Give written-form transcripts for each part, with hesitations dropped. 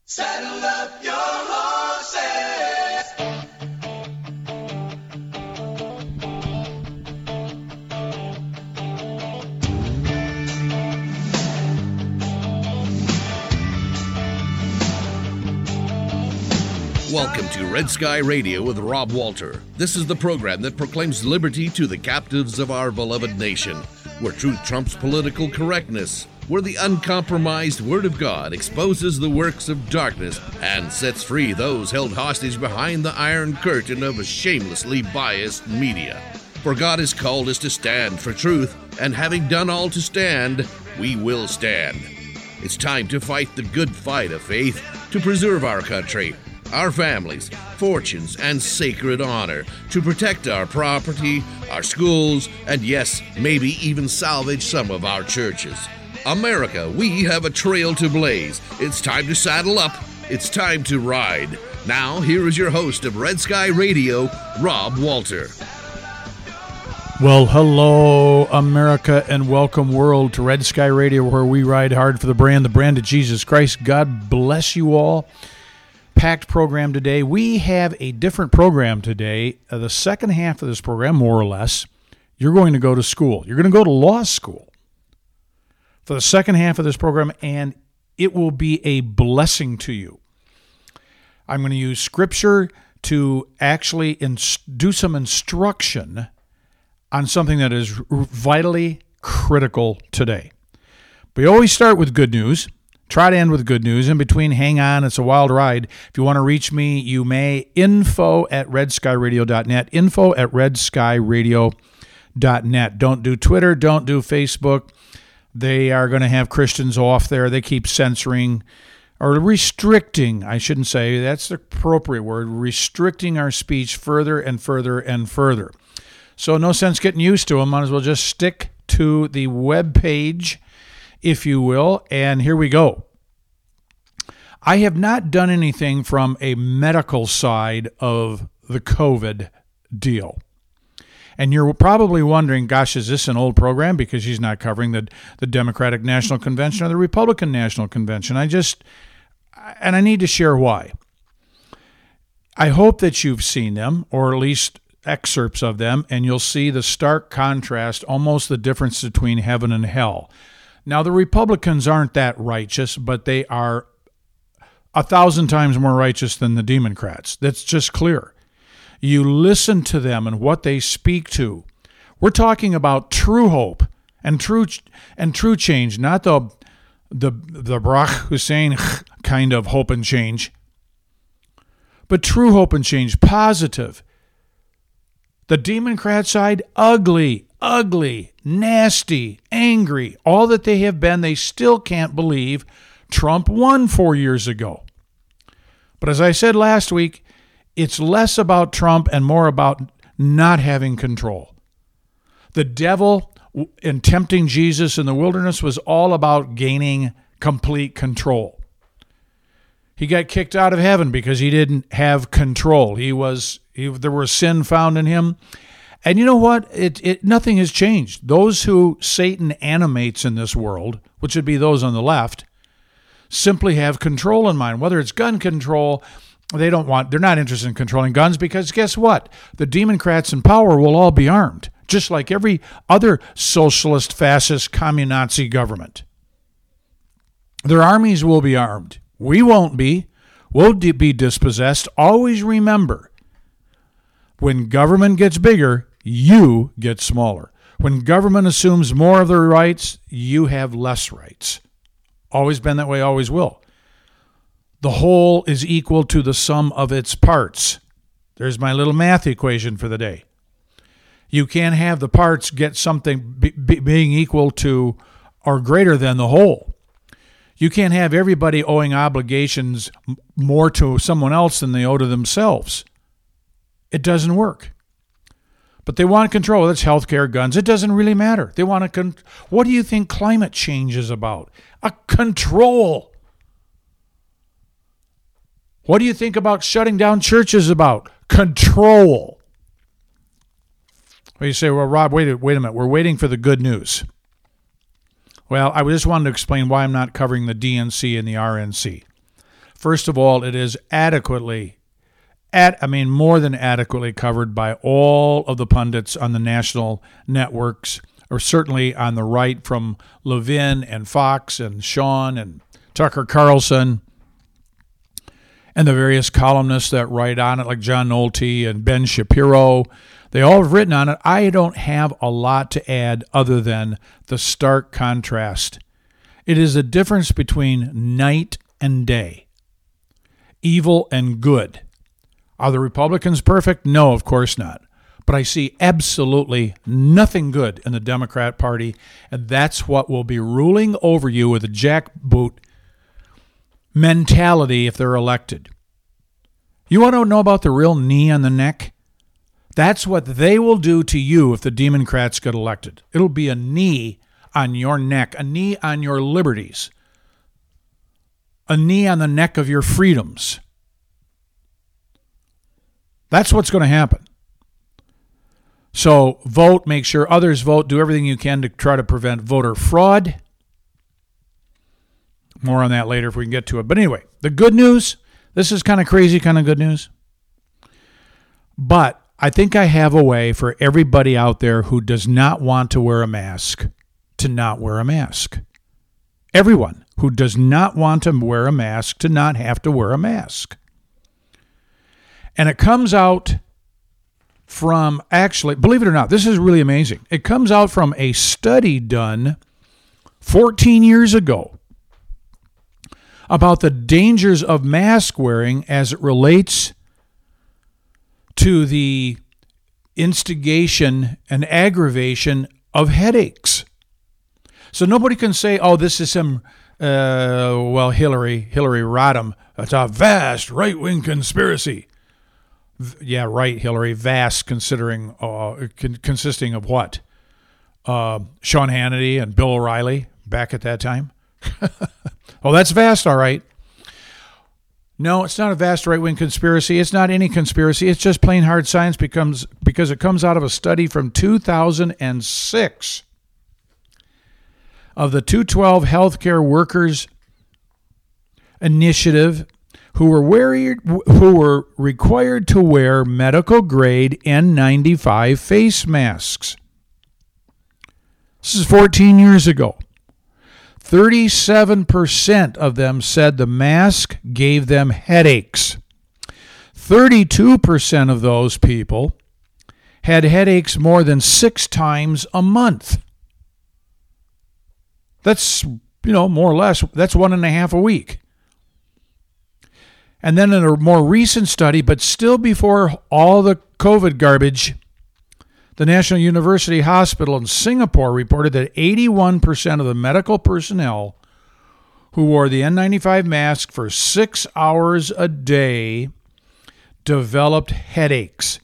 Saddle up your horses. Welcome to Red Sky Radio with Rob Walter. This is the program that proclaims liberty to the captives of our beloved nation, where truth trumps political correctness, where the uncompromised Word of God exposes the works of darkness and sets free those held hostage behind the iron curtain of a shamelessly biased media. For God has called us to stand for truth, and having done all to stand, we will stand. It's time to fight the good fight of faith to preserve our country, our families, fortunes, and sacred honor, to protect our property, our schools, and yes, maybe even salvage some of our churches. America, we have a trail to blaze. It's time to saddle up. It's time to ride. Now, here is your host of Red Sky Radio, Rob Walter. Well, hello, America, and welcome, world, to Red Sky Radio, where we ride hard for the brand of Jesus Christ. God bless you all. Packed program today. We have a different program today. The second half of this program, more or less, you're going to go to school. You're going to go to law school for the second half of this program, and it will be a blessing to you. I'm going to use Scripture to actually do some instruction on something that is vitally critical today. We always start with good news. Try to end with good news. In between, hang on. It's a wild ride. If you want to reach me, you may. info@redskyradio.net. info@redskyradio.net. Don't do Twitter. Don't do Facebook. They are going to have Christians off there. They keep censoring or restricting. I shouldn't say. That's the appropriate word. Restricting our speech further and further and further. So no sense getting used to them. Might as well just stick to the web page, if you will, and here we go. I have not done anything from a medical side of the COVID deal. And you're probably wondering, gosh, is this an old program? Because he's not covering the Democratic National Convention or the Republican National Convention. I need to share why. I hope that you've seen them, or at least excerpts of them, and you'll see the stark contrast, almost the difference between heaven and hell. Now, the Republicans aren't that righteous, but they are 1,000 times more righteous than the Democrats. That's just clear. You listen to them and what they speak to. We're talking about true hope and true change, not the Barack Hussein kind of hope and change, but true hope and change, positive. The Democrat side, ugly, nasty, angry, all that they have been. They still can't believe Trump won 4 years ago. But as I said last week, it's less about Trump and more about not having control. The devil in tempting Jesus in the wilderness was all about gaining complete control. He got kicked out of heaven because he didn't have control. There was sin found in him. And you know what? Nothing has changed. Those who Satan animates in this world, which would be those on the left, simply have control in mind. Whether it's gun control, they're not interested in controlling guns, because guess what? The Democrats in power will all be armed, just like every other socialist, fascist, commun-Nazi government. Their armies will be armed. We won't be. We'll be dispossessed. Always remember, when government gets bigger, you get smaller. When government assumes more of their rights, you have less rights. Always been that way, always will. The whole is equal to the sum of its parts. There's my little math equation for the day. You can't have the parts get something being equal to or greater than the whole. You can't have everybody owing obligations more to someone else than they owe to themselves. It doesn't work. But they want control. That's healthcare, guns. It doesn't really matter. They want to. What do you think climate change is about? A control. What do you think about shutting down churches about? Control. Well, you say, well, Rob, wait a minute. We're waiting for the good news. Well, I just wanted to explain why I'm not covering the DNC and the RNC. First of all, it is more than adequately covered by all of the pundits on the national networks, or certainly on the right from Levin and Fox and Sean and Tucker Carlson and the various columnists that write on it, like John Nolte and Ben Shapiro. They all have written on it. I don't have a lot to add other than the stark contrast. It is a difference between night and day, evil and good. Are the Republicans perfect? No, of course not. But I see absolutely nothing good in the Democrat Party, and that's what will be ruling over you with a jackboot mentality if they're elected. You want to know about the real knee on the neck? That's what they will do to you if the Democrats get elected. It'll be a knee on your neck, a knee on your liberties, a knee on the neck of your freedoms. That's what's going to happen. So vote, make sure others vote, do everything you can to try to prevent voter fraud. More on that later if we can get to it. But anyway, the good news, this is kind of crazy, kind of good news. But I think I have a way for everybody out there who does not want to wear a mask to not wear a mask. Everyone who does not want to wear a mask to not have to wear a mask. And it comes out from, actually, believe it or not, this is really amazing. It comes out from a study done 14 years ago about the dangers of mask wearing as it relates to the instigation and aggravation of headaches. So nobody can say, oh, this is some, Hillary Rodham. It's a vast right-wing conspiracy. Yeah, right, Hillary. Vast, consisting of what? Sean Hannity and Bill O'Reilly back at that time. Oh, that's vast, all right. No, it's not a vast right-wing conspiracy. It's not any conspiracy. It's just plain hard science because it comes out of a study from 2006 of the 212 Healthcare Workers Initiative, who were required to wear medical-grade N95 face masks. This is 14 years ago. 37% of them said the mask gave them headaches. 32% of those people had headaches more than 6 times a month. That's, more or less, that's 1.5 a week. And then in a more recent study, but still before all the COVID garbage, the National University Hospital in Singapore reported that 81% of the medical personnel who wore the N95 mask for 6 hours a day developed headaches.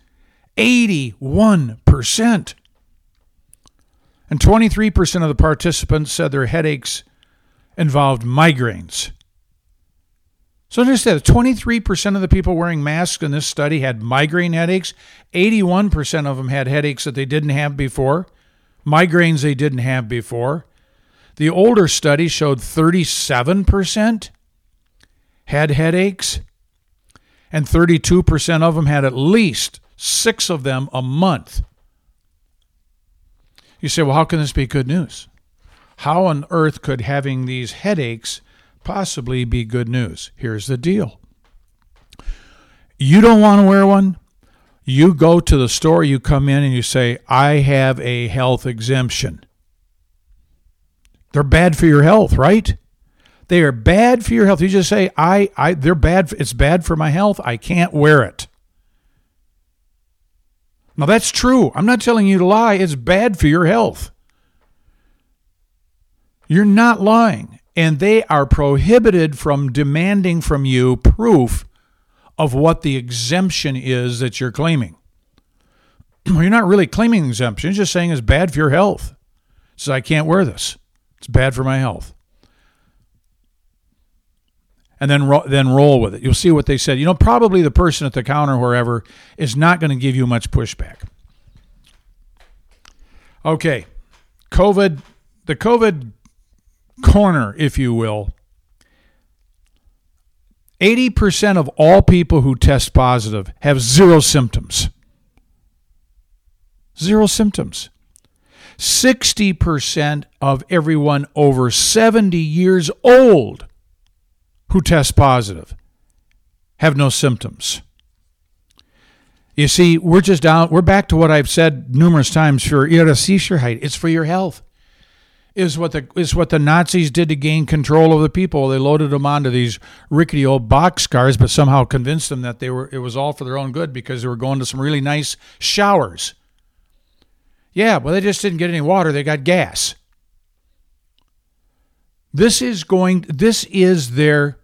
81%. And 23% of the participants said their headaches involved migraines. So understand, 23% of the people wearing masks in this study had migraine headaches. 81% of them had headaches that they didn't have before, migraines they didn't have before. The older study showed 37% had headaches, and 32% of them had at least 6 of them a month. You say, well, how can this be good news? How on earth could having these headaches possibly be good news? Here's the deal. You don't want to wear one. You go to the store, you come in and you say, I have a health exemption. They're bad for your health, right? They are bad for your health. You just say, they're bad. It's bad for my health. I can't wear it. Now that's true. I'm not telling you to lie. It's bad for your health. You're not lying. And they are prohibited from demanding from you proof of what the exemption is that you're claiming. You're not really claiming exemption. You're just saying it's bad for your health. So I can't wear this. It's bad for my health. And then roll with it. You'll see what they said. Probably the person at the counter, wherever, is not going to give you much pushback. Okay, the COVID corner, if you will. 80% of all people who test positive have zero symptoms. Zero symptoms. 60% of everyone over 70 years old who test positive have no symptoms. You see, we're back to what I've said numerous times for ihre Sicherheit. It's for your health. Is what the Nazis did to gain control of the people. They loaded them onto these rickety old boxcars, but somehow convinced them that it was all for their own good because they were going to some really nice showers. Yeah, well, they just didn't get any water. They got gas. This is their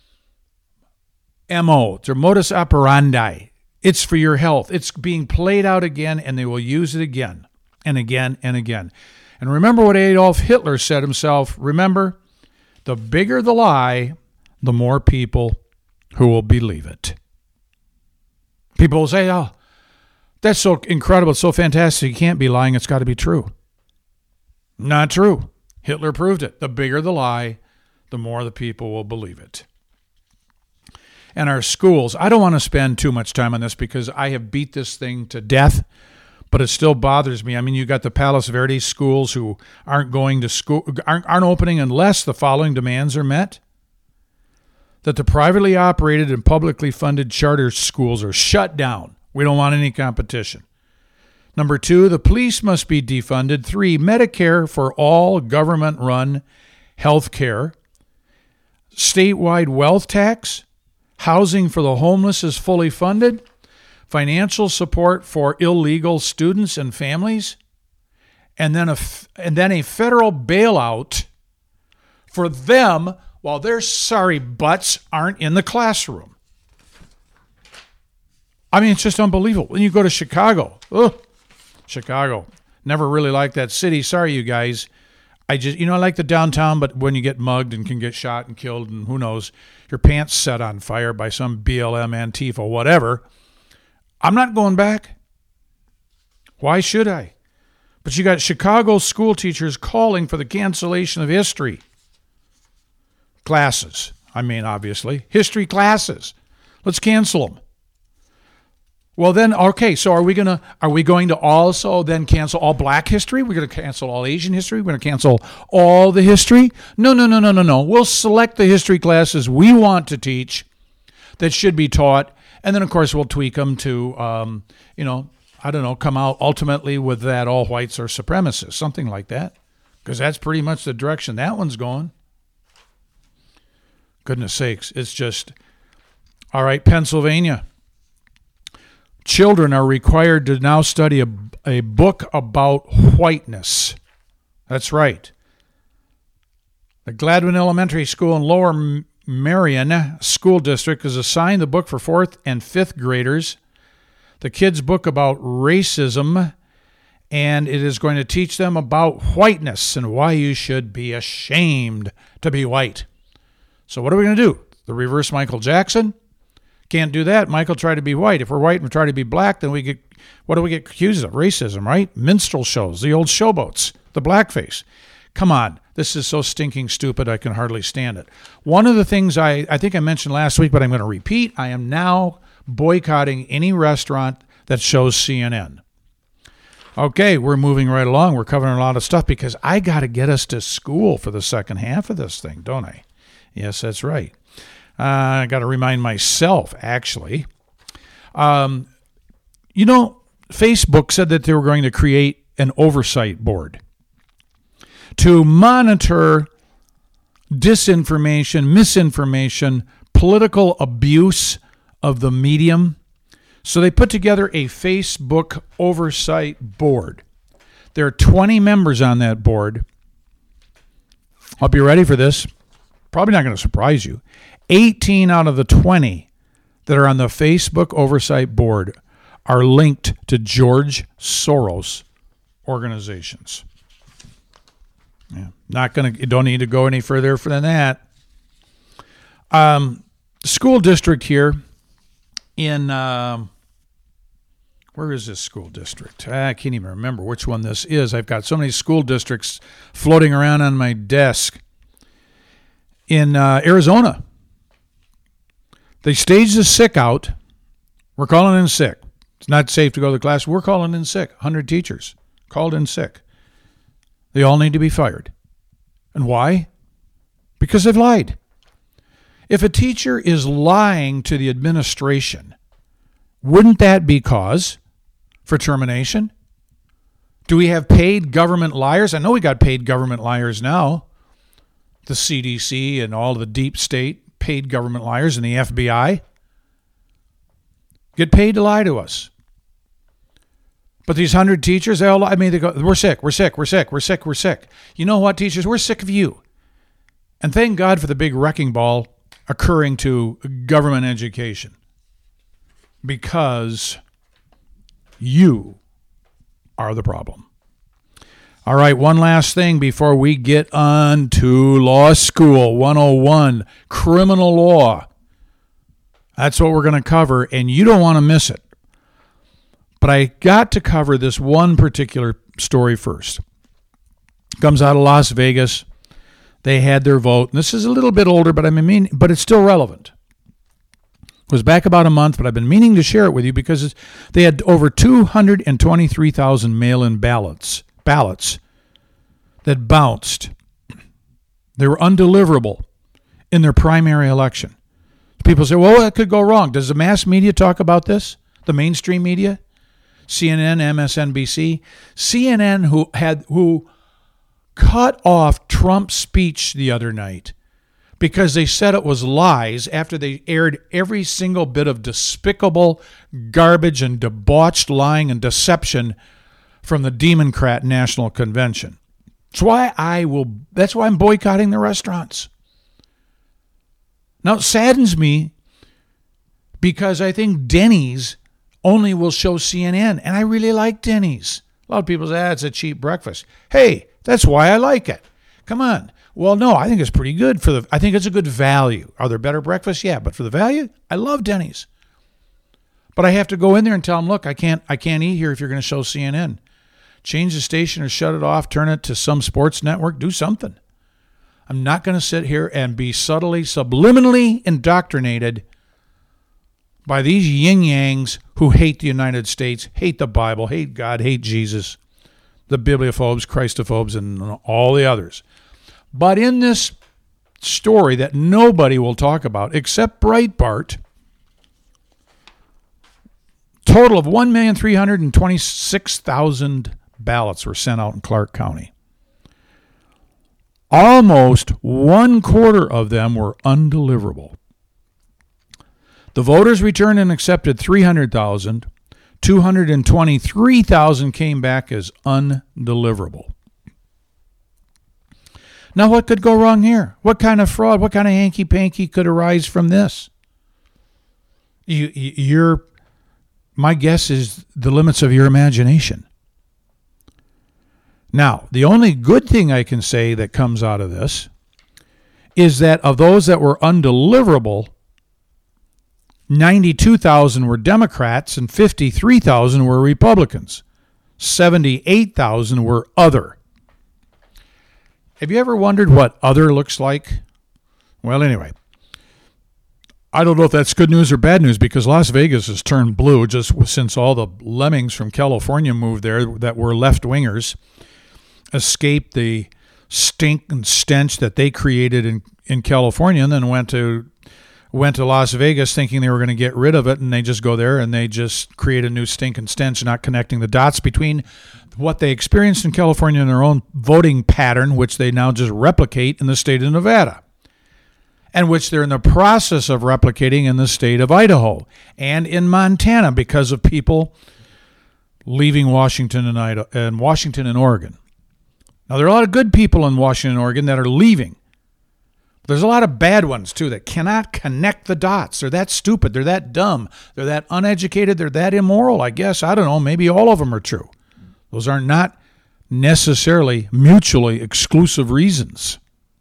MO, their modus operandi. It's for your health. It's being played out again, and they will use it again and again and again. And remember what Adolf Hitler said himself. Remember, the bigger the lie, the more people who will believe it. People will say, oh, that's so incredible. It's so fantastic. You can't be lying. It's got to be true. Not true. Hitler proved it. The bigger the lie, the more the people will believe it. And our schools, I don't want to spend too much time on this because I have beat this thing to death, but it still bothers me. I mean, you got the Palos Verdes schools who aren't going to school, aren't opening unless the following demands are met. That the privately operated and publicly funded charter schools are shut down. We don't want any competition. Number 2, the police must be defunded. 3, Medicare for all government-run health care. Statewide wealth tax. Housing for the homeless is fully funded. Financial support for illegal students and families. And then a federal bailout for them while their sorry butts aren't in the classroom. I mean, it's just unbelievable. When you go to Chicago, Chicago, never really liked that city. Sorry, you guys. I like the downtown, but when you get mugged and can get shot and killed and who knows, your pants set on fire by some BLM, Antifa, whatever, I'm not going back. Why should I? But you got Chicago school teachers calling for the cancellation of history classes. I mean, obviously, history classes. Let's cancel them. Well, then, okay, so are we going to also then cancel all black history? We're going to cancel all Asian history? We're going to cancel all the history? No. We'll select the history classes we want to teach that should be taught, and then, of course, we'll tweak them to, come out ultimately with that all whites are supremacists, something like that, because that's pretty much the direction that one's going. Goodness sakes, it's just, all right, Pennsylvania. Children are required to now study a book about whiteness. That's right. The Gladwin Elementary School in Lower Merion School District has assigned the book for 4th and 5th graders. The kids' book about racism, and it is going to teach them about whiteness and why you should be ashamed to be white. So what are we going to do? The reverse Michael Jackson? Can't do that. Michael tried to be white. If we're white and we try to be black, then what do we get accused of? Racism, right? Minstrel shows, the old showboats, the blackface. Come on. This is so stinking stupid, I can hardly stand it. One of the things I think I mentioned last week, but I'm going to repeat, I am now boycotting any restaurant that shows CNN. Okay, we're moving right along. We're covering a lot of stuff because I got to get us to school for the second half of this thing, don't I? Yes, that's right. I got to remind myself, actually. Facebook said that they were going to create an oversight board to monitor disinformation, misinformation, political abuse of the medium. So they put together a Facebook oversight board. There are 20 members on that board. Hope you're ready for this. Probably not going to surprise you. 18 out of the 20 that are on the Facebook oversight board are linked to George Soros organizations. Yeah, you don't need to go any further than that. School district here in, where is this school district? I can't even remember which one this is. I've got so many school districts floating around on my desk. In Arizona, They staged the sick out. We're calling in sick. It's not safe to go to the class. We're calling in sick. 100 teachers called in sick. They all need to be fired. And why? Because they've lied. If a teacher is lying to the administration, wouldn't that be cause for termination? Do we have paid government liars? I know we got paid government liars now. The CDC and all the deep state paid government liars and the FBI get paid to lie to us. But these 100 teachers, they go, we're sick. You know what, teachers? We're sick of you. And thank God for the big wrecking ball occurring to government education. Because you are the problem. All right, one last thing before we get on to Law School 101, criminal law. That's what we're going to cover, and you don't want to miss it. But I got to cover this one particular story first. It comes out of Las Vegas. They had their vote. And this is a little bit older, but but it's still relevant. It was back about a month, but I've been meaning to share it with you because they had over 223,000 mail-in ballots that bounced. They were undeliverable in their primary election. People say, well, that could go wrong. Does the mass media talk about this? The mainstream media? CNN, MSNBC? CNN, who cut off Trump's speech the other night because they said it was lies after they aired every single bit of despicable garbage and debauched lying and deception from the Democrat National Convention. That's why I'm boycotting the restaurants. Now, it saddens me because I think Denny's only will show CNN, and I really like Denny's. A lot of people say, it's a cheap breakfast. Hey, that's why I like it. Come on. Well, no, I think it's pretty good. I think it's a good value. Are there better breakfasts? Yeah, but for the value, I love Denny's. But I have to go in there and tell them, look, I can't eat here if you're going to show CNN. Change the station or shut it off, turn it to some sports network, do something. I'm not going to sit here and be subtly, subliminally indoctrinated by these yin-yangs who hate the United States, hate the Bible, hate God, hate Jesus, the bibliophobes, Christophobes, and all the others. But in this story that nobody will talk about except Breitbart, total of 1,326,000 ballots were sent out in Clark County. Almost 1/4 of them were undeliverable. The voters returned and accepted 300,000. 223,000 came back as undeliverable. Now, what could go wrong here? What kind of fraud, what kind of hanky-panky could arise from this? My guess is the limits of your imagination. Now, the only good thing I can say that comes out of this is that of those that were undeliverable, 92,000 were Democrats and 53,000 were Republicans. 78,000 were other. Have you ever wondered what other looks like? Well, anyway, I don't know if that's good news or bad news because Las Vegas has turned blue just since all the lemmings from California moved there that were left-wingers escaped the stink and stench that they created in California and then went to Las Vegas thinking they were going to get rid of it, and they just go there and they just create a new stink and stench, not connecting the dots between what they experienced in California and their own voting pattern, which they now just replicate in the state of Nevada, and which they're in the process of replicating in the state of Idaho and in Montana because of people leaving Washington and Oregon. Now, there are a lot of good people in Washington and Oregon that are leaving. But there's a lot of bad ones, too, that cannot connect the dots. They're that stupid. They're that dumb. They're that uneducated. They're that immoral, I guess. I don't know. Maybe all of them are true. Those are not necessarily mutually exclusive reasons.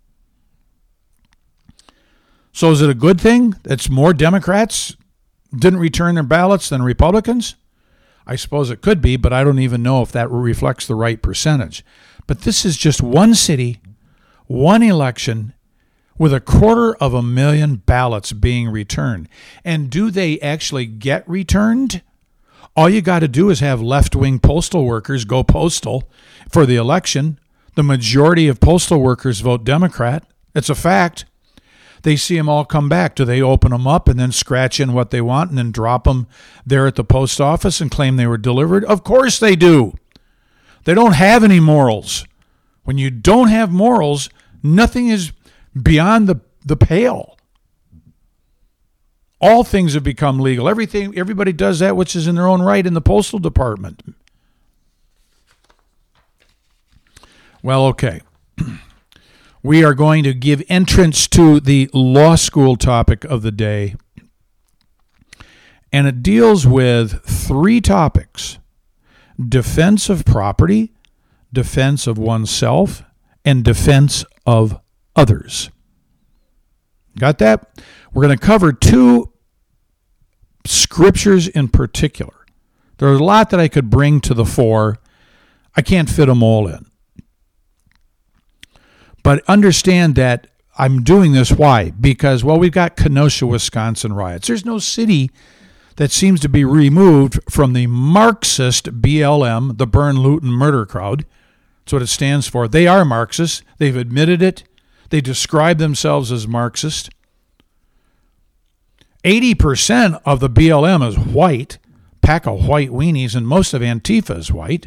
So is it a good thing that more Democrats didn't return their ballots than Republicans? I suppose it could be, but I don't even know if that reflects the right percentage. But this is just one city, one election, with 250,000 ballots being returned. And do they actually get returned? All you got to do is have left-wing postal workers go postal for the election. The majority of postal workers vote Democrat. It's a fact. They see them all come back. Do they open them up and then scratch in what they want and then drop them there at the post office and claim they were delivered? Of course they do. They don't have any morals. When you don't have morals, nothing is beyond the pale. All things have become legal. Everybody does that which is in their own right in the postal department. Well, okay. We are going to give entrance to the law school topic of the day. And it deals with 3 topics: defense of property, defense of oneself, and defense of others. Got that? We're going to cover 2 scriptures in particular. There's a lot that I could bring to the fore. I can't fit them all in. But understand that I'm doing this. Why? Because, well, we've got Kenosha, Wisconsin riots. There's no city that seems to be removed from the Marxist BLM, the burn, loot, and murder crowd. That's what it stands for. They are Marxists. They've admitted it. They describe themselves as Marxist. 80% of the BLM is white, pack of white weenies, and most of Antifa is white.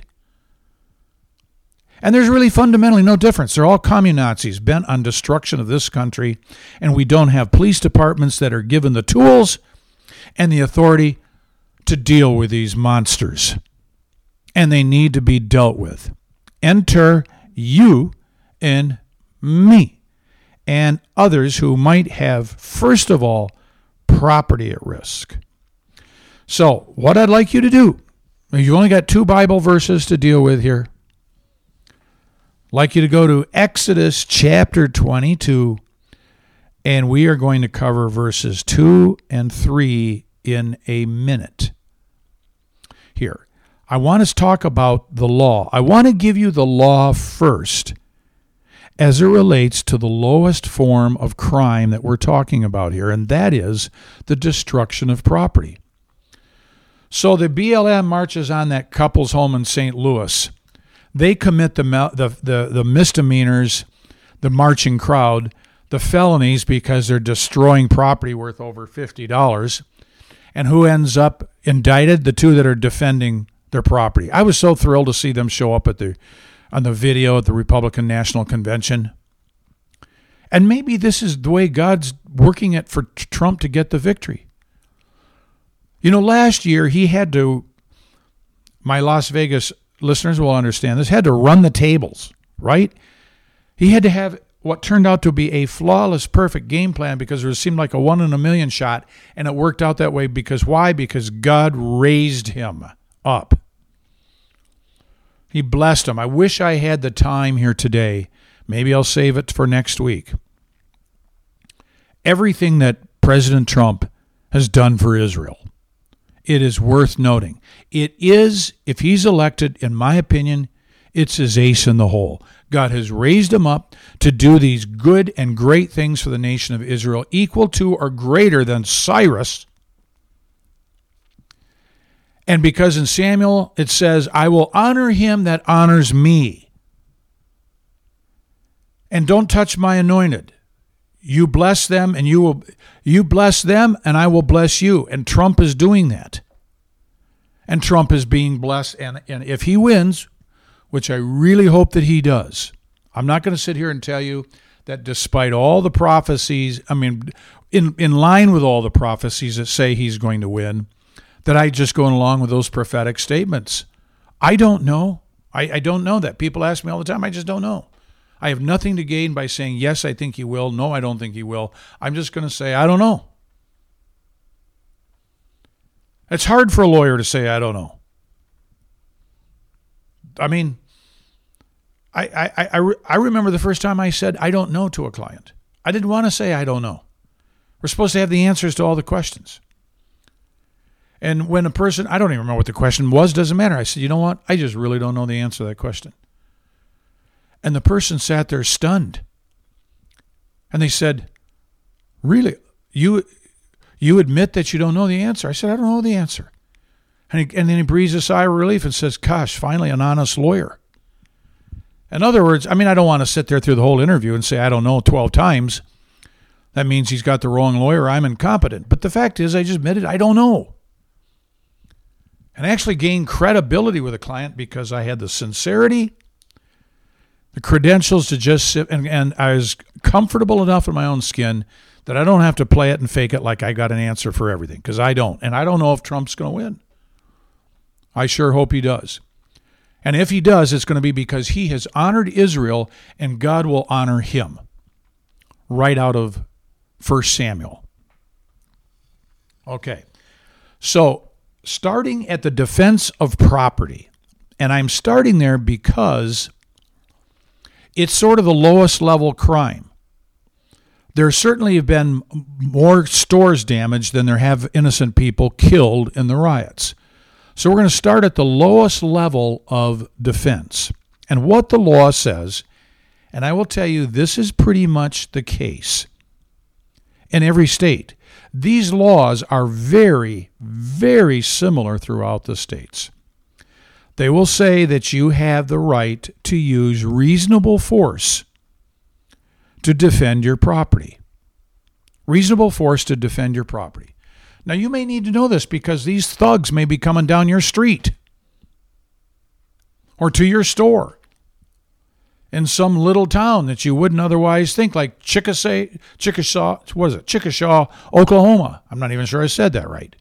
And there's really fundamentally no difference. They're all communazis bent on destruction of this country, and we don't have police departments that are given the tools and the authority to deal with these monsters. And they need to be dealt with. Enter you and me and others who might have, first of all, property at risk. So what I'd like you to do, you've only got 2 Bible verses to deal with here. I'd like you to go to Exodus chapter 22, and we are going to cover verses 2 and 3 in a minute. Here, I want us to talk about the law. I want to give you the law first as it relates to the lowest form of crime that we're talking about here, and that is the destruction of property. So the BLM marches on that couple's home in St. Louis. They commit the misdemeanors, the marching crowd, the felonies because they're destroying property worth over $50. And who ends up indicted? The 2 that are defending their property. I was so thrilled to see them show up on the video at the Republican National Convention. And maybe this is the way God's working it for Trump to get the victory. You know, last year he had to, my Las Vegas listeners will understand this, had to run the tables, right? He had to have what turned out to be a flawless, perfect game plan because it seemed like a 1 in a million shot, and it worked out that way because why? Because God raised him up. He blessed him. I wish I had the time here today. Maybe I'll save it for next week. Everything that President Trump has done for Israel, it is worth noting. It is, if he's elected, in my opinion, it's his ace in the hole. God has raised him up to do these good and great things for the nation of Israel, equal to or greater than Cyrus. And because in Samuel it says, I will honor him that honors me. And don't touch my anointed. You bless them and you bless them and I will bless you. And Trump is doing that. And Trump is being blessed. And if he wins, which I really hope that he does, I'm not going to sit here and tell you that despite all the prophecies, I mean, in line with all the prophecies that say he's going to win, that I just going along with those prophetic statements. I don't know. I don't know that. People ask me all the time. I just don't know. I have nothing to gain by saying, yes, I think he will. No, I don't think he will. I'm just going to say, I don't know. It's hard for a lawyer to say, I don't know. I mean, I remember the first time I said, I don't know to a client. I didn't want to say, I don't know. We're supposed to have the answers to all the questions. And when a person, I don't even remember what the question was, doesn't matter. I said, you know what? I just really don't know the answer to that question. And the person sat there stunned. And they said, really? You admit that you don't know the answer? I said, I don't know the answer. And then he breathes a sigh of relief and says, gosh, finally an honest lawyer. In other words, I mean, I don't want to sit there through the whole interview and say, I don't know 12 times. That means he's got the wrong lawyer. I'm incompetent. But the fact is, I just admitted I don't know. And I actually gained credibility with a client because I had the sincerity, the credentials to just sit, and I was comfortable enough in my own skin that I don't have to play it and fake it like I got an answer for everything, because I don't. And I don't know if Trump's going to win. I sure hope he does. And if he does, it's going to be because he has honored Israel, and God will honor him. Right out of 1 Samuel. Okay. So, starting at the defense of property, and I'm starting there because it's sort of the lowest level crime. There certainly have been more stores damaged than there have innocent people killed in the riots. So we're going to start at the lowest level of defense. And what the law says, and I will tell you this is pretty much the case in every state. These laws are very, very similar throughout the states. They will say that you have the right to use reasonable force to defend your property. Reasonable force to defend your property. Now, you may need to know this because these thugs may be coming down your street or to your store in some little town that you wouldn't otherwise think, like Chickasha, Oklahoma. I'm not even sure I said that right.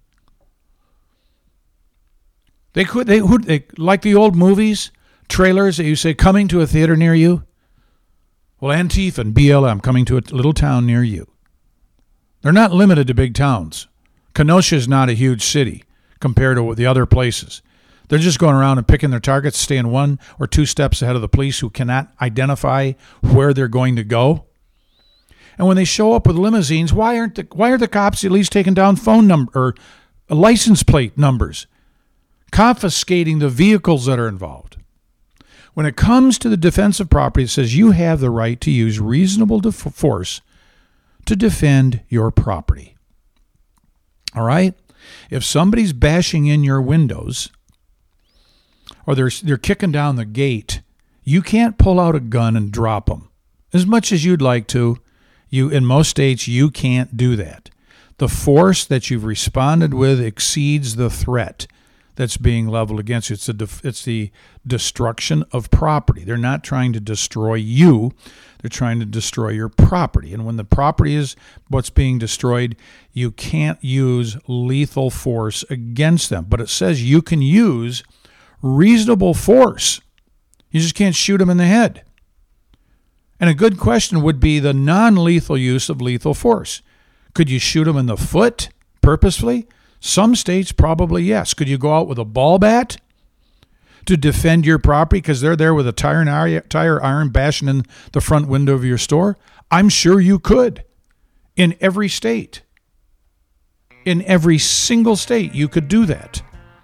They like the old movies, trailers that you say coming to a theater near you. Well, Antifa and BLM coming to a little town near you. They're not limited to big towns. Kenosha is not a huge city compared to the other places. They're just going around and picking their targets, staying 1 or 2 steps ahead of the police who cannot identify where they're going to go. And when they show up with limousines, why aren't the cops at least taking down phone number or license plate numbers, confiscating the vehicles that are involved? When it comes to the defense of property, it says you have the right to use reasonable force to defend your property. All right? If somebody's bashing in your windows or they're kicking down the gate, you can't pull out a gun and drop them. As much as you'd like to, in most states, you can't do that. The force that you've responded with exceeds the threat that's being leveled against you. It's the destruction of property. They're not trying to destroy you. They're trying to destroy your property. And when the property is what's being destroyed, you can't use lethal force against them. But it says you can use reasonable force. You just can't shoot them in the head. And a good question would be the non-lethal use of lethal force. Could you shoot them in the foot purposefully? Some states probably yes. Could you go out with a ball bat to defend your property because they're there with a tire iron bashing in the front window of your store? I'm sure you could. In every state. In every single state, you could do that.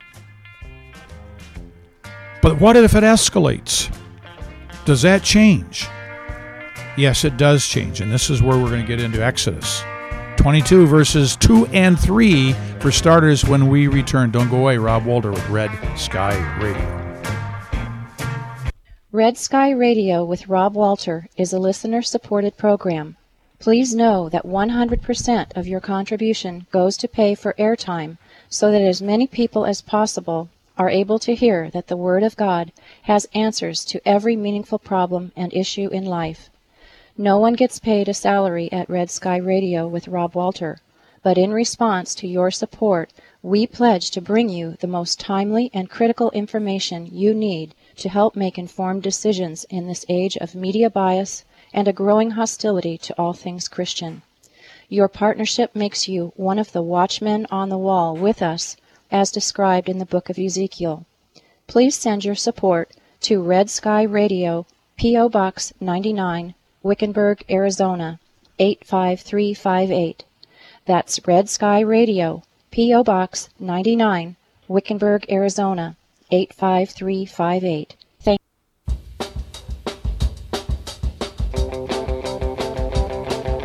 But what if it escalates? Does that change? Yes, it does change. And this is where we're going to get into Exodus 22 verses 2 and 3 for starters when we return. Don't go away. Rob Walter with Red Sky Radio. Red Sky Radio with Rob Walter is a listener-supported program. Please know that 100% of your contribution goes to pay for airtime so that as many people as possible are able to hear that the Word of God has answers to every meaningful problem and issue in life. No one gets paid a salary at Red Sky Radio with Rob Walter, but in response to your support, we pledge to bring you the most timely and critical information you need to help make informed decisions in this age of media bias and a growing hostility to all things Christian. Your partnership makes you one of the watchmen on the wall with us, as described in the book of Ezekiel. Please send your support to Red Sky Radio, P.O. Box 99, Wickenburg, Arizona, 85358. That's Red Sky Radio, P.O. Box 99, Wickenburg, Arizona, 85358. Thank you.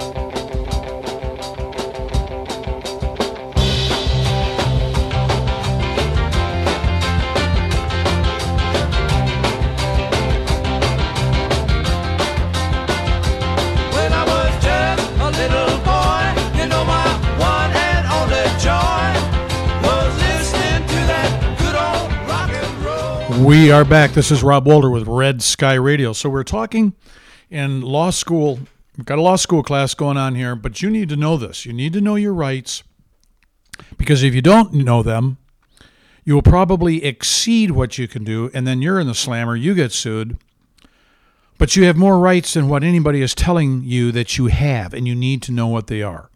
We are back. This is Rob Walter with Red Sky Radio. So we're talking in law school. We've got a law school class going on here, but you need to know this. You need to know your rights, because if you don't know them, you will probably exceed what you can do, and then you're in the slammer. You get sued. But you have more rights than what anybody is telling you that you have, and you need to know what they are.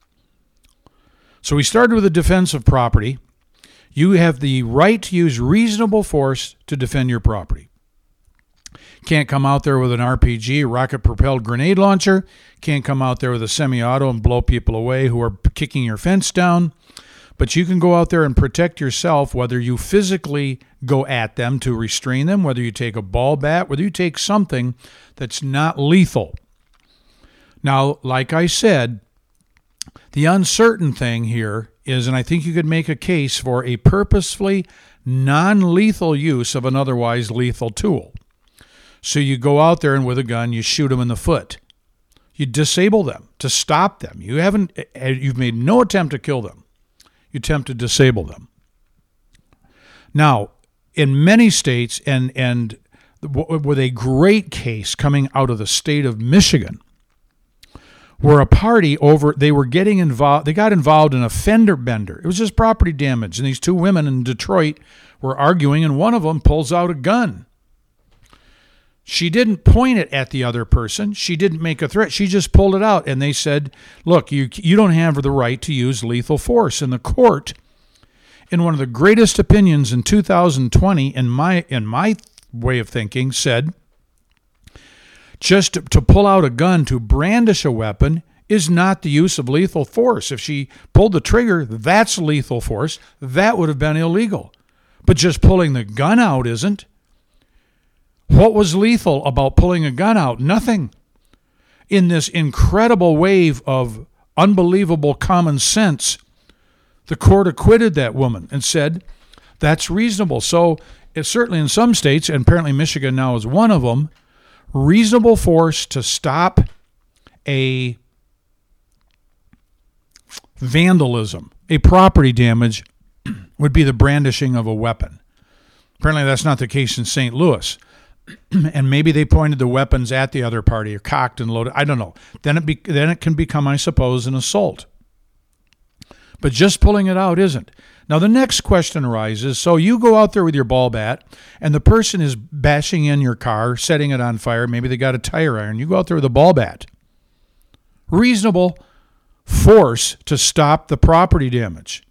So we started with the defense of property. You have the right to use reasonable force to defend your property. Can't come out there with an RPG, rocket-propelled grenade launcher. Can't come out there with a semi-auto and blow people away who are kicking your fence down. But you can go out there and protect yourself, whether you physically go at them to restrain them, whether you take a ball bat, whether you take something that's not lethal. Now, like I said, the uncertain thing here is, and I think you could make a case for a purposefully non-lethal use of an otherwise lethal tool. So you go out there and with a gun, you shoot them in the foot. You disable them to stop them. You've made no attempt to kill them. You attempt to disable them. Now, in many states, and with a great case coming out of the state of Michigan, where a party they got involved in a fender bender. It was just property damage, and these two women in Detroit were arguing, and one of them pulls out a gun. She didn't point it at the other person. She didn't make a threat. She just pulled it out, and they said, look, you don't have the right to use lethal force. And the court, in one of the greatest opinions in 2020, in my way of thinking, said, just to pull out a gun, to brandish a weapon, is not the use of lethal force. If she pulled the trigger, that's lethal force. That would have been illegal. But just pulling the gun out isn't. What was lethal about pulling a gun out? Nothing. In this incredible wave of unbelievable common sense, the court acquitted that woman and said, that's reasonable. So it's certainly in some states, and apparently Michigan now is one of them, reasonable force to stop a vandalism, a property damage, would be the brandishing of a weapon. Apparently that's not the case in St. Louis. And maybe they pointed the weapons at the other party or cocked and loaded. I don't know. Then it can become, I suppose, an assault. But just pulling it out isn't. Now, the next question arises. So you go out there with your ball bat, and the person is bashing in your car, setting it on fire. Maybe they got a tire iron. You go out there with a ball bat. Reasonable force to stop the property damage.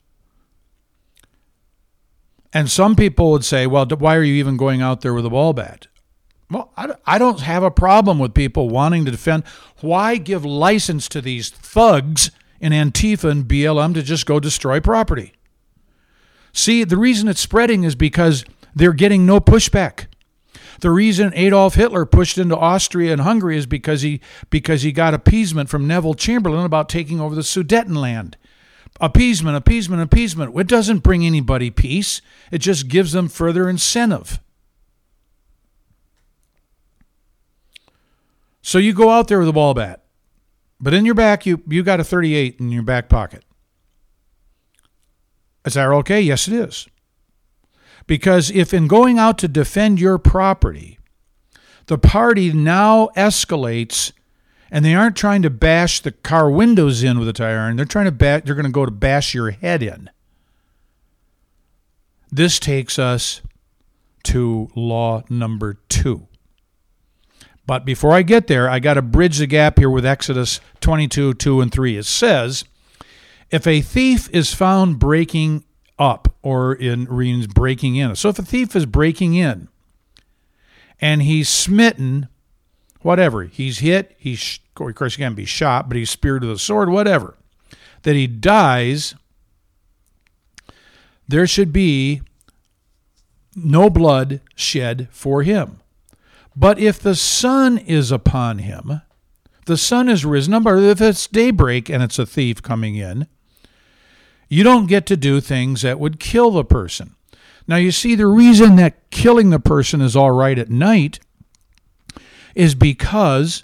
And some people would say, well, why are you even going out there with a ball bat? Well, I don't have a problem with people wanting to defend. Why give license to these thugs in Antifa and BLM to just go destroy property? See, the reason it's spreading is because they're getting no pushback. The reason Adolf Hitler pushed into Austria and Hungary is because he got appeasement from Neville Chamberlain about taking over the Sudetenland. Appeasement. It doesn't bring anybody peace. It just gives them further incentive. So you go out there with a ball bat, but in your back, you got a .38 in your back pocket. Is that okay? Yes, it is. Because if in going out to defend your property, the party now escalates, and they aren't trying to bash the car windows in with a tire iron, they're going to go to bash your head in. This takes us to law number 2. But before I get there, I got to bridge the gap here with Exodus 22, 2 and 3. It says, if a thief is found breaking up, or means breaking in. So if a thief is breaking in and he's smitten, whatever, he's hit, of course he can't be shot, but he's speared with a sword, whatever, that he dies, there should be no blood shed for him. But if the sun is upon him, the sun is risen, but if it's daybreak and it's a thief coming in, you don't get to do things that would kill the person. Now, you see, the reason that killing the person is all right at night is because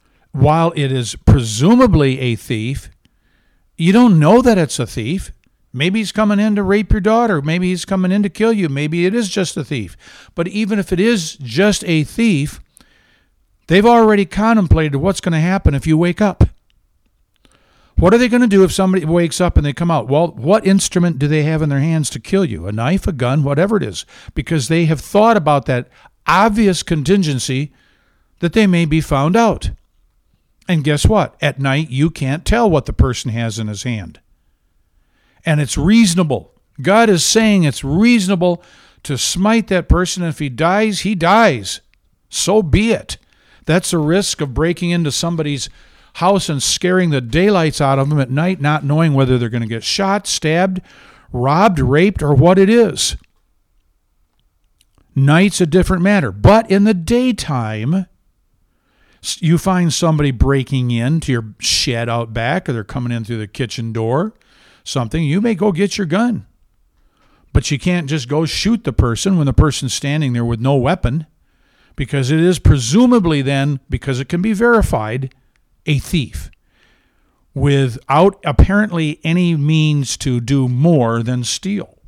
while it is presumably a thief, you don't know that it's a thief. Maybe he's coming in to rape your daughter. Maybe he's coming in to kill you. Maybe it is just a thief. But even if it is just a thief, they've already contemplated what's going to happen if you wake up. What are they going to do if somebody wakes up and they come out? Well, what instrument do they have in their hands to kill you? A knife, a gun, whatever it is. Because they have thought about that obvious contingency that they may be found out. And guess what? At night, you can't tell what the person has in his hand. And it's reasonable. God is saying it's reasonable to smite that person. If he dies, he dies. So be it. That's the risk of breaking into somebody's house and scaring the daylights out of them at night, not knowing whether they're going to get shot, stabbed, robbed, raped, or what it is. Night's a different matter. But in the daytime, you find somebody breaking into your shed out back, or they're coming in through the kitchen door, something, you may go get your gun. But you can't just go shoot the person when the person's standing there with no weapon, because it is presumably then, because it can be verified, a thief without apparently any means to do more than steal.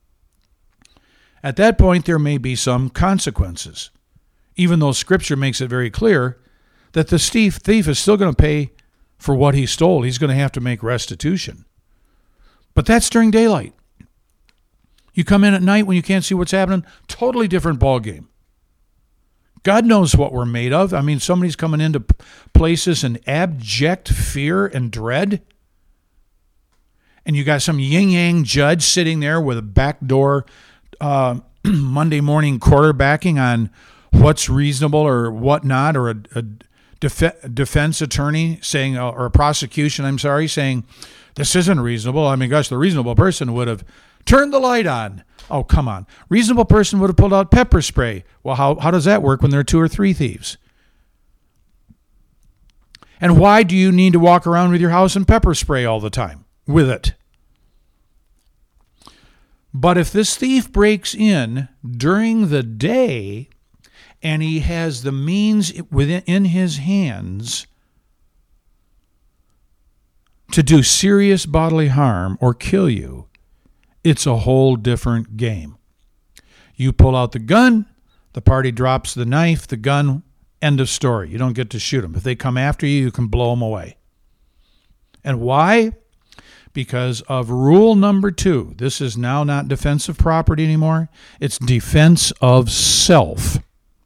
At that point, there may be some consequences, even though Scripture makes it very clear that the thief is still going to pay for what he stole. He's going to have to make restitution. But that's during daylight. You come in at night when you can't see what's happening, totally different ballgame. God knows what we're made of. I mean, somebody's coming into places in abject fear and dread. And you got some yin-yang judge sitting there with a backdoor Monday morning quarterbacking on what's reasonable or what not, or a defense attorney saying, or a prosecution, saying, this isn't reasonable. I mean, gosh, the reasonable person would have turned the light on. Oh, come on. Reasonable person would have pulled out pepper spray. Well, how does that work when there are 2 or 3 thieves? And why do you need to walk around with your house and pepper spray all the time with it? But if this thief breaks in during the day and he has the means in his hands to do serious bodily harm or kill you, it's a whole different game. You pull out the gun, the party drops the knife, the gun, end of story. You don't get to shoot them. If they come after you, you can blow them away. And why? Because of rule number 2. This is now not defense of property anymore. It's defense of self.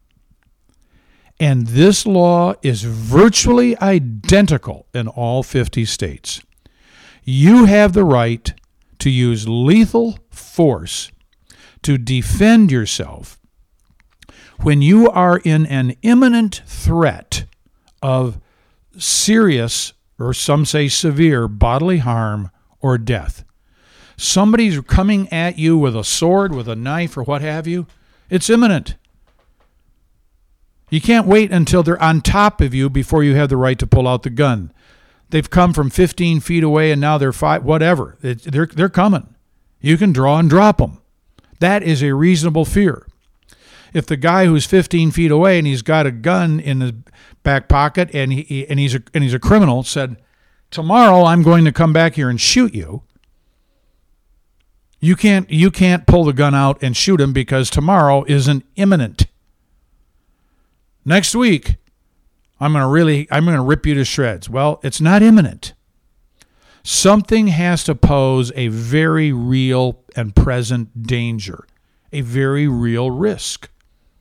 And this law is virtually identical in all 50 states. You have the right to use lethal force to defend yourself when you are in an imminent threat of serious, or some say severe, bodily harm or death. Somebody's coming at you with a sword, with a knife, or what have you. It's imminent. You can't wait until they're on top of you before you have the right to pull out the gun. They've come from 15 feet away and now they're 5, whatever. They're coming. You can draw and drop them. That is a reasonable fear. If the guy who's 15 feet away and he's got a gun in his back pocket and he's a criminal said, tomorrow I'm going to come back here and shoot you. You can't pull the gun out and shoot him because tomorrow isn't imminent. Next week, I'm going to rip you to shreds. Well, it's not imminent. Something has to pose a very real and present danger, a very real risk.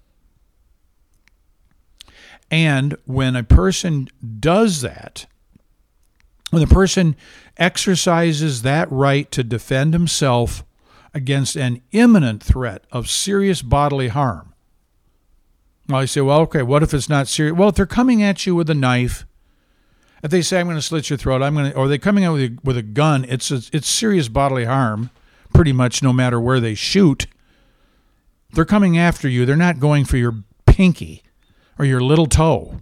And when a person does that, when the person exercises that right to defend himself against an imminent threat of serious bodily harm, well, you say, well, okay, what if it's not serious? Well, if they're coming at you with a knife, if they say, I'm going to slit your throat, or they're coming out with a gun, it's serious bodily harm, pretty much no matter where they shoot. They're coming after you. They're not going for your pinky or your little toe.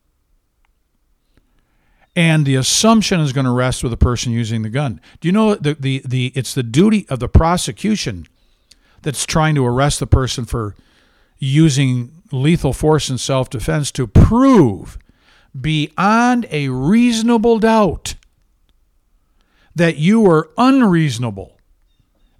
And the assumption is going to rest with the person using the gun. Do you know it's the duty of the prosecution that's trying to arrest the person for using lethal force in self-defense to prove beyond a reasonable doubt that you were unreasonable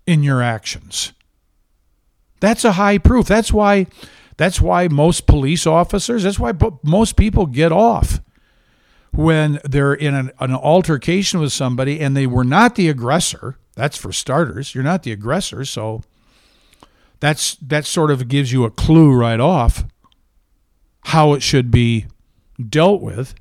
in your actions. That's a high proof. That's why most police officers, that's why most people get off when they're in an altercation with somebody and they were not the aggressor. That's for starters. You're not the aggressor, so that sort of gives you a clue right off how it should be dealt with.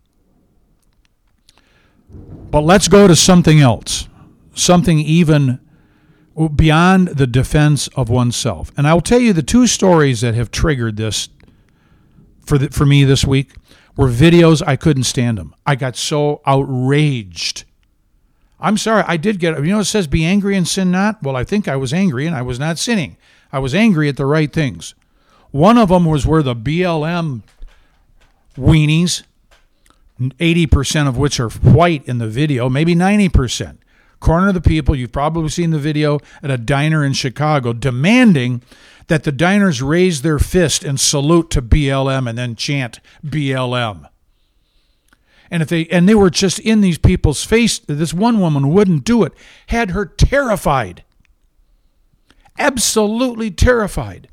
But let's go to something else, something even beyond the defense of oneself. And I'll tell you the two stories that have triggered this for me this week were videos. I couldn't stand them. I got so outraged. I'm sorry, I did get, it says be angry and sin not. Well, I think I was angry and I was not sinning. I was angry at the right things. One of them was where the BLM weenies, 80% of which are white in the video, maybe 90%, corner the people. You've probably seen the video at a diner in Chicago demanding that the diners raise their fist and salute to BLM and then chant BLM. And they were just in these people's face. This one woman wouldn't do it. Had her terrified. Absolutely terrified.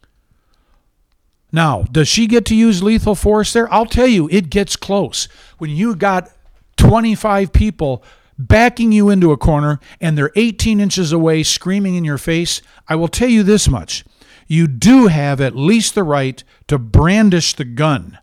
Now, does she get to use lethal force there? I'll tell you, it gets close. When you got 25 people backing you into a corner and they're 18 inches away screaming in your face, I will tell you this much. You do have at least the right to brandish the gun.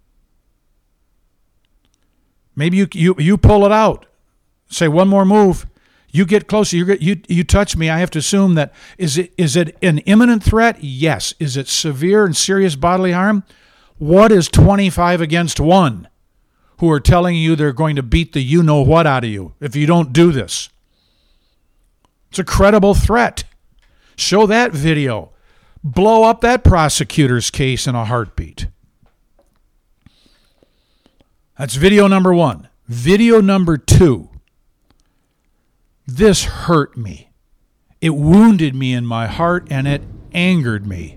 Maybe you pull it out. Say one more move. You get closer. You touch me. I have to assume that is it an imminent threat? Yes. Is it severe and serious bodily harm? What is 25 against 1 who are telling you they're going to beat the you-know-what out of you if you don't do this? It's a credible threat. Show that video. Blow up that prosecutor's case in a heartbeat. That's video number 1. Video number 2. This hurt me. It wounded me in my heart and it angered me.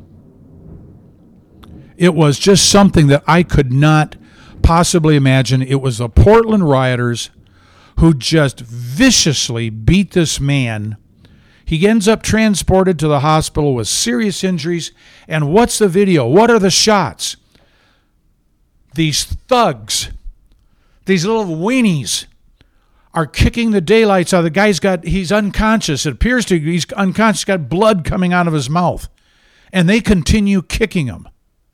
It was just something that I could not possibly imagine. It was the Portland rioters who just viciously beat this man. He ends up transported to the hospital with serious injuries. And what's the video? What are the shots? These thugs, these little weenies, are kicking the daylights out. The guy's he's unconscious. It appears to he's unconscious, got blood coming out of his mouth. And they continue kicking him.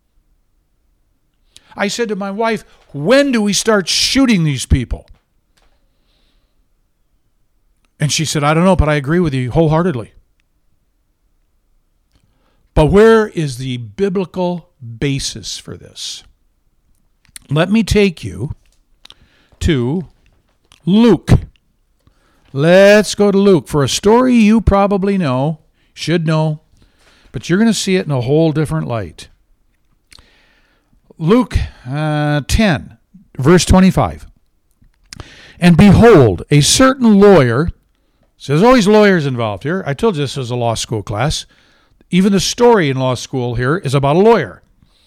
I said to my wife, when do we start shooting these people? And she said, I don't know, but I agree with you wholeheartedly. But where is the biblical basis for this? Let me take you to Luke. Let's go to Luke for a story you probably know, should know, but you're going to see it in a whole different light. Luke 10, verse 25. And behold, a certain lawyer, so there's always lawyers involved here. I told you this was a law school class. Even the story in law school here is about a lawyer.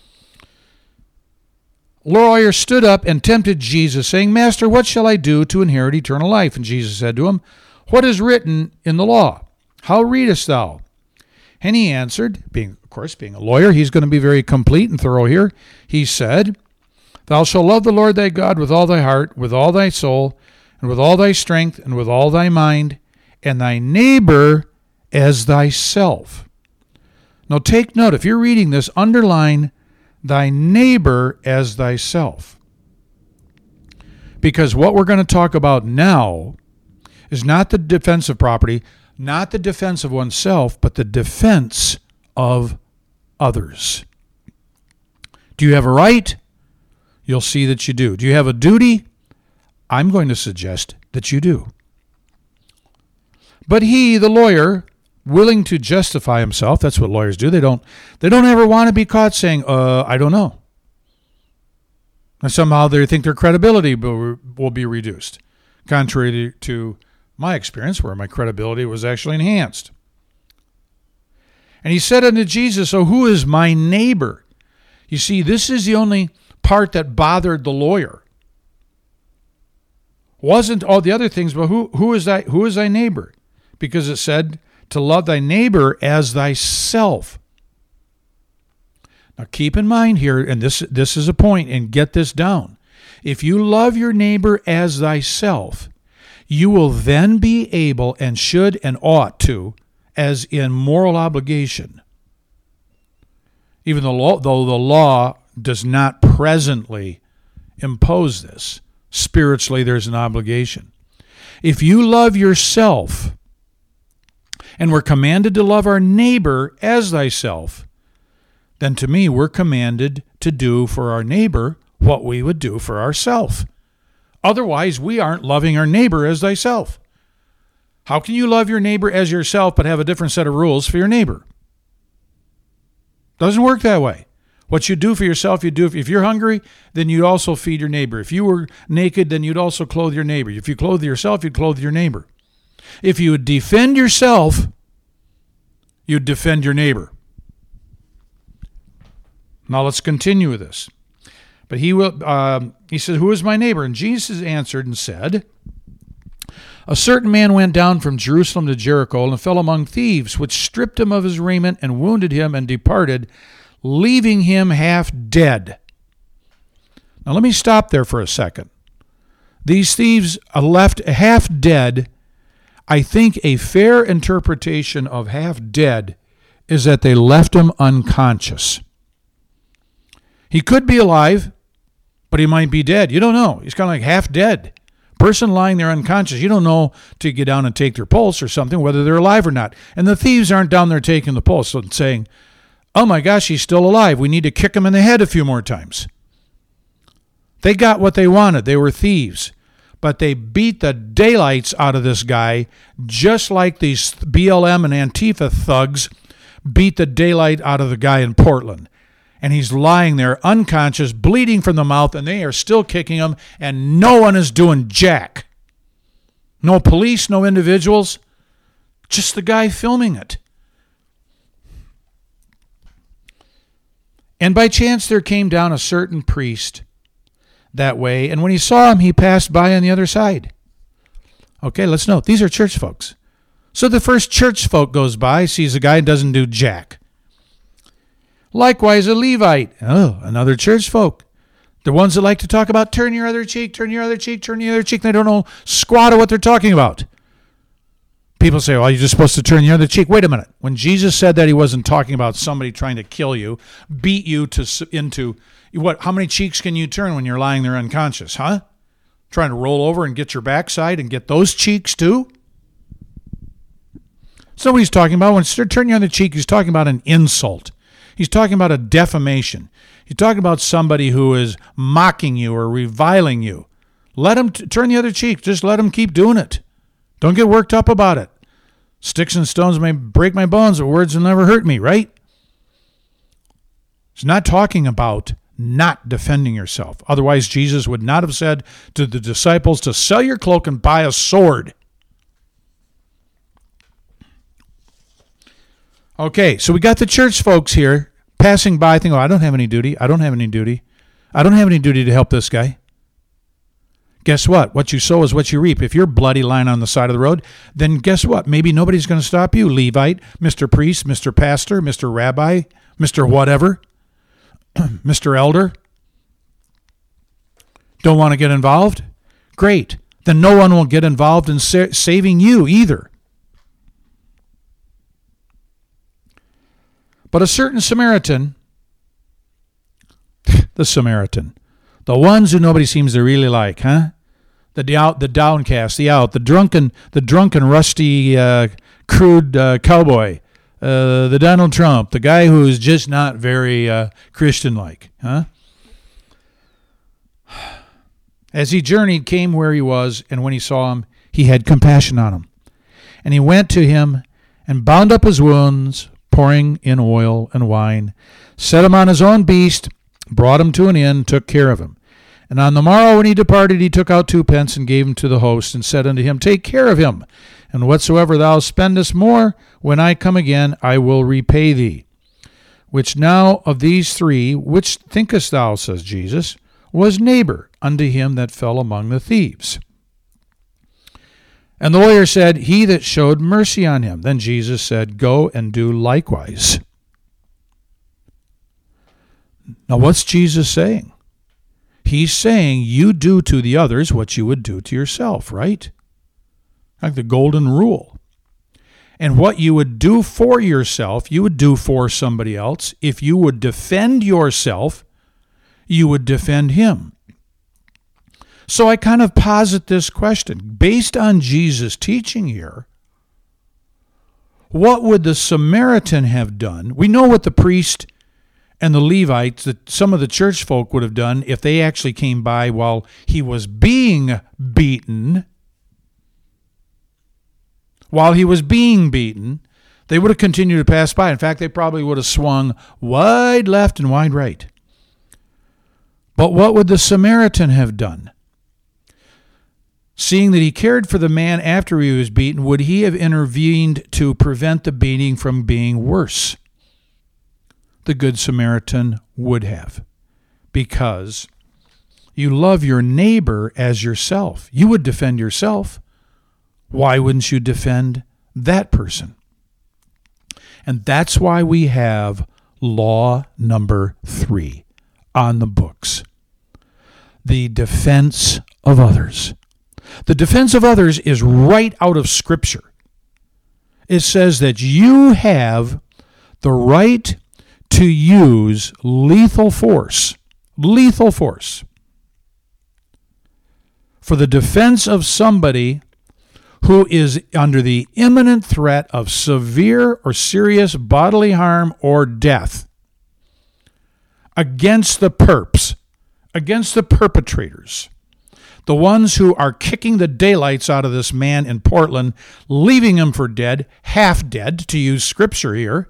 Lawyer stood up and tempted Jesus, saying, Master, what shall I do to inherit eternal life? And Jesus said to him, What is written in the law? How readest thou? And he answered, being a lawyer, he's going to be very complete and thorough here. He said, Thou shalt love the Lord thy God with all thy heart, with all thy soul, and with all thy strength, and with all thy mind, and thy neighbor as thyself. Now take note, if you're reading this, underline thy neighbor as thyself. Because what we're going to talk about now is not the defense of property, not the defense of oneself, but the defense of others. Do you have a right? You'll see that you do. Do you have a duty? I'm going to suggest that you do. But he, the lawyer, willing to justify himself, that's what lawyers do. They don't ever want to be caught saying, I don't know. And somehow they think their credibility will be reduced, contrary to my experience where my credibility was actually enhanced. And he said unto Jesus, Oh, who is my neighbor? You see, this is the only part that bothered the lawyer. Wasn't all the other things, but who is thy neighbor? Because it said to love thy neighbor as thyself. Now keep in mind here, and this is a point, and get this down. If you love your neighbor as thyself, you will then be able and should and ought to, as in moral obligation, even though the law does not presently impose this, spiritually there's an obligation. If you love yourself, and we're commanded to love our neighbor as thyself, then to me we're commanded to do for our neighbor what we would do for ourselves. Otherwise, we aren't loving our neighbor as thyself. How can you love your neighbor as yourself but have a different set of rules for your neighbor? Doesn't work that way. What you do for yourself, you do. If you're hungry, then you'd also feed your neighbor. If you were naked, then you'd also clothe your neighbor. If you clothe yourself, you'd clothe your neighbor. If you would defend yourself, you'd defend your neighbor. Now let's continue with this. But he said, who is my neighbor? And Jesus answered and said, a certain man went down from Jerusalem to Jericho and fell among thieves, which stripped him of his raiment and wounded him and departed, leaving him half dead. Now let me stop there for a second. These thieves are left half dead. I think a fair interpretation of half dead is that they left him unconscious. He could be alive, but he might be dead. You don't know. He's kind of like half dead. Person lying there unconscious. You don't know to get down and take their pulse or something, whether they're alive or not. And the thieves aren't down there taking the pulse and saying, oh my gosh, he's still alive. We need to kick him in the head a few more times. They got what they wanted. They were thieves. But they beat the daylights out of this guy, just like these BLM and Antifa thugs beat the daylight out of the guy in Portland. And he's lying there unconscious, bleeding from the mouth, and they are still kicking him, and no one is doing jack. No police, no individuals, just the guy filming it. And by chance there came down a certain priest that way, and when he saw him, he passed by on the other side. Okay, let's note, these are church folks. So the first church folk goes by, sees a guy and doesn't do jack. Likewise, a Levite. Oh, another church folk. The ones that like to talk about turn your other cheek, turn your other cheek, turn your other cheek. They don't know squat of what they're talking about. People say, well, you're just supposed to turn your other cheek. Wait a minute. When Jesus said that, he wasn't talking about somebody trying to kill you, beat you into what? How many cheeks can you turn when you're lying there unconscious, huh? Trying to roll over and get your backside and get those cheeks too? So what he's talking about, when turn your other cheek, he's talking about an insult. He's talking about a defamation. He's talking about somebody who is mocking you or reviling you. Let him turn the other cheek. Just let him keep doing it. Don't get worked up about it. Sticks and stones may break my bones, but words will never hurt me, right? He's not talking about not defending yourself. Otherwise, Jesus would not have said to the disciples to sell your cloak and buy a sword. Okay, so we got the church folks here passing by thinking, oh, I don't have any duty. I don't have any duty. I don't have any duty to help this guy. Guess what? What you sow is what you reap. If you're bloody lying on the side of the road, then guess what? Maybe nobody's going to stop you, Levite, Mr. Priest, Mr. Pastor, Mr. Rabbi, Mr. Whatever, Mr. Elder. Don't want to get involved? Great. Then no one will get involved in saving you either. But a certain Samaritan, the Samaritan, the ones who nobody seems to really like, huh? The downcast, the drunken, rusty, crude cowboy, the Donald Trump, the guy who's just not very Christian-like, huh? As he journeyed, came where he was, and when he saw him, he had compassion on him. And he went to him and bound up his wounds, pouring in oil and wine, set him on his own beast, brought him to an inn, took care of him. And on the morrow when he departed, he took out 2 pence and gave them to the host, and said unto him, take care of him, and whatsoever thou spendest more, when I come again, I will repay thee. Which now of these 3, which thinkest thou, says Jesus, was neighbor unto him that fell among the thieves? And the lawyer said, "He that showed mercy on him." Then Jesus said, "Go and do likewise." Now, what's Jesus saying? He's saying you do to the others what you would do to yourself, right? Like the golden rule. And what you would do for yourself, you would do for somebody else. If you would defend yourself, you would defend him. So I kind of posit this question. Based on Jesus' teaching here, what would the Samaritan have done? We know what the priest and the Levites, that some of the church folk would have done if they actually came by while he was being beaten. While he was being beaten, they would have continued to pass by. In fact, they probably would have swung wide left and wide right. But what would the Samaritan have done? Seeing that he cared for the man after he was beaten, would he have intervened to prevent the beating from being worse? The Good Samaritan would have, because you love your neighbor as yourself. You would defend yourself. Why wouldn't you defend that person? And that's why we have law number 3 on the books. The defense of others. The defense of others is right out of Scripture. It says that you have the right to use lethal force for the defense of somebody who is under the imminent threat of severe or serious bodily harm or death, against the perps, against the perpetrators, the ones who are kicking the daylights out of this man in Portland, leaving him for dead, half dead, to use Scripture here.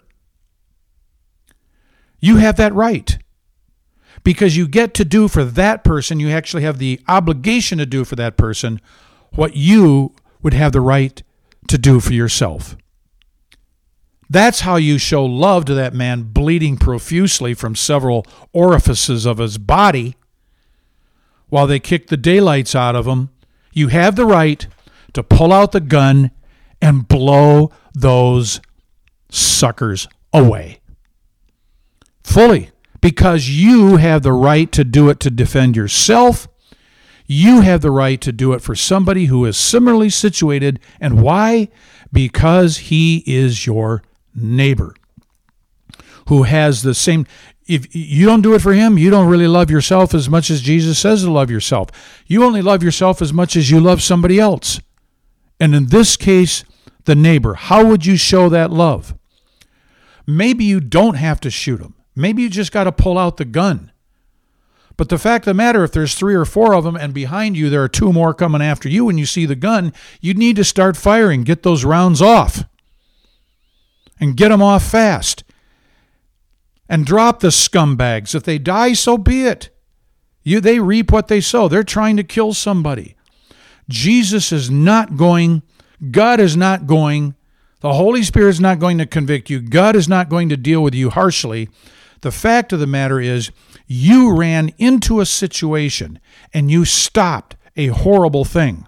You have that right, because you get to do for that person, you actually have the obligation to do for that person what you would have the right to do for yourself. That's how you show love to that man bleeding profusely from several orifices of his body while they kick the daylights out of him. You have the right to pull out the gun and blow those suckers away. Fully, because you have the right to do it to defend yourself. You have the right to do it for somebody who is similarly situated. And why? Because he is your neighbor who has the same. If you don't do it for him, you don't really love yourself as much as Jesus says to love yourself. You only love yourself as much as you love somebody else. And in this case, the neighbor. How would you show that love? Maybe you don't have to shoot him. Maybe you just got to pull out the gun. But the fact of the matter, if there's 3 or 4 of them and behind you there are 2 more coming after you and you see the gun, you need to start firing, get those rounds off, and get them off fast. And drop the scumbags. If they die, so be it. They reap what they sow. They're trying to kill somebody. Jesus is not going, God is not going, the Holy Spirit is not going to convict you. God is not going to deal with you harshly. The fact of the matter is, you ran into a situation and you stopped a horrible thing.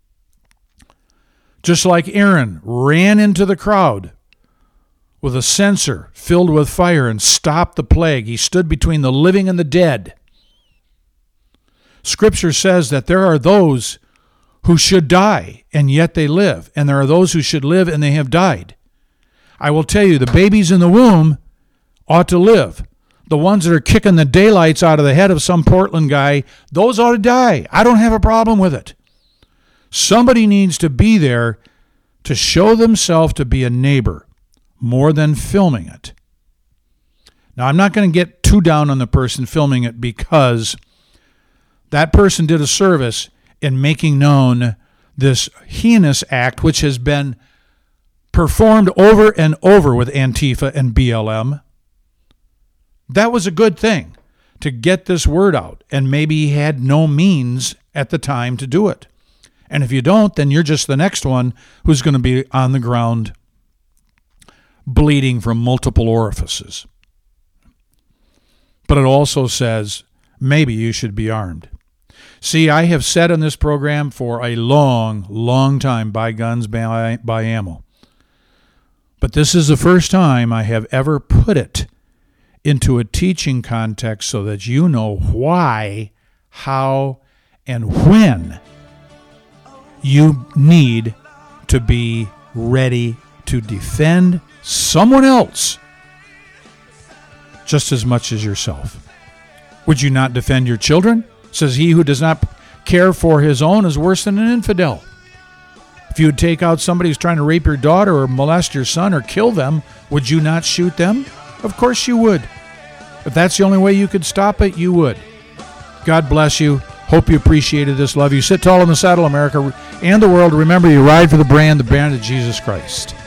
Just like Aaron ran into the crowd with a censer filled with fire and stopped the plague. He stood between the living and the dead. Scripture says that there are those who should die, and yet they live. And there are those who should live, and they have died. I will tell you, the babies in the womb ought to live. The ones that are kicking the daylights out of the head of some Portland guy, those ought to die. I don't have a problem with it. Somebody needs to be there to show themselves to be a neighbor more than filming it. Now, I'm not going to get too down on the person filming it, because that person did a service in making known this heinous act, which has been performed over and over with Antifa and BLM. That was a good thing to get this word out, and maybe he had no means at the time to do it. And if you don't, then you're just the next one who's going to be on the ground bleeding from multiple orifices. But it also says maybe you should be armed. See, I have said on this program for a long, long time, buy guns, buy ammo. But this is the first time I have ever put it into a teaching context so that you know why, how, and when you need to be ready to defend someone else just as much as yourself. Would you not defend your children? It says he who does not care for his own is worse than an infidel. If you would take out somebody who's trying to rape your daughter or molest your son or kill them, would you not shoot them? Of course you would. If that's the only way you could stop it, you would. God bless you. Hope you appreciated this. Love you. Sit tall in the saddle, America and the world. Remember, you ride for the brand of Jesus Christ.